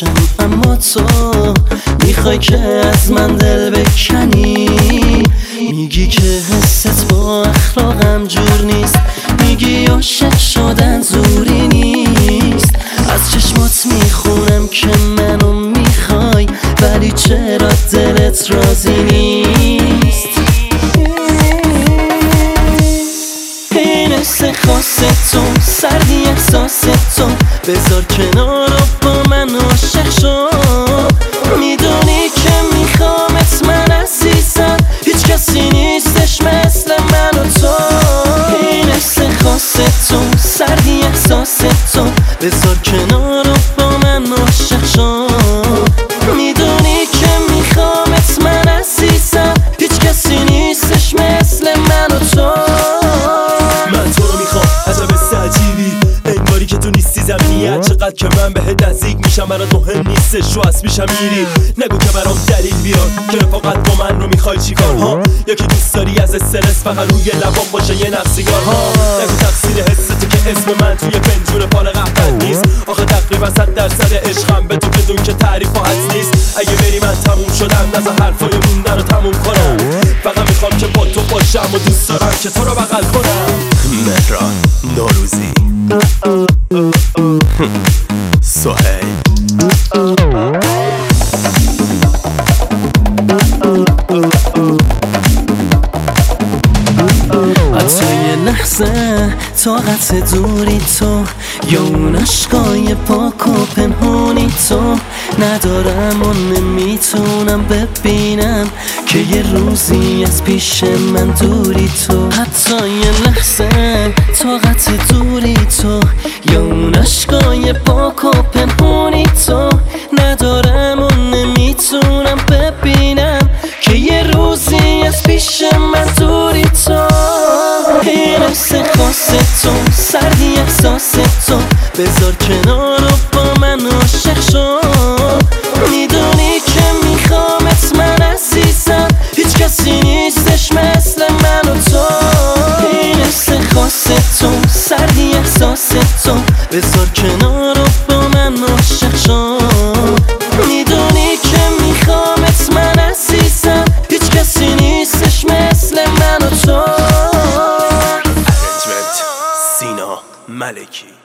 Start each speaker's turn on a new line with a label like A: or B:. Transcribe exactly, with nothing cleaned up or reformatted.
A: باشم، اما تو میخوای که از من دل بکنی. میگی که حست با اخلاقم جور نیست، میگی عاشق شدن زوری نیست. از چشمات میخونم که منو میخوای، ولی چرا دلت راضی نیست؟ این حس خاص تو، سردی احساس تو، بذار کنار و با من عاشق شو. میدونی که میخوامت من عزیزم، هیچ کسی نیستش مثل من و تو. این حس خاص تو، سردی احساس تو، بذار کنار و با من عاشق شو. میدونی که میخوامت من عزیزم، هیچ کسی نیستش مثل من و تو.
B: من تو رو میخوام عجب عجیبی، انگاری که تو نیستی زمینیت. چقدر که من بهت نزدیک میشم برات مهم نیستش، رو از میشم میری. نگو که برام دلیل بیار که فقط با من رو میخوای چیکار ها. یکی دوست داری از استرس فقط روی لبام باشه یه نفس سیگار ها. نگو تقصیر حست که اسم من توی پنجور پال قهوت نیست. آخه تقریبا صد درصد عشقم به تو بدون که تعریف حد نیست. اگه بری من تموم شدم، نذار حرفای موندن رو تموم کنم. فقط میخوام که با تو باشم و دوست دارم که تو رو بغل کنم.
C: مهران نوروزی سهیل
A: حتی یه لحظه طاقت دوری تو، یا اون عشقای پاک و پنهونی تو ندارم و نمیتونم ببینم که یه روزی از پیش من دوری تو. حتی یه لحظه طاقت دوری تو، یا اون عشقای پاک و پنهونی تو ندارم و نمیتونم ببینم که یه روزی از پیش من دوری تو. این حس خاص تو، سردی احساس تو، بذار کنار و با من عاشق شو. میدونی که میخوامت من عزیزم، هیچ کسی نیستش مثل من و تو. این حس خاص تو، سردی احساس تو، بذار کنار و با من عاشق شو. میدونی که میخوامت من عزیزم، هیچ کسی نیستش مثل من و تو.
C: سینا ملکی.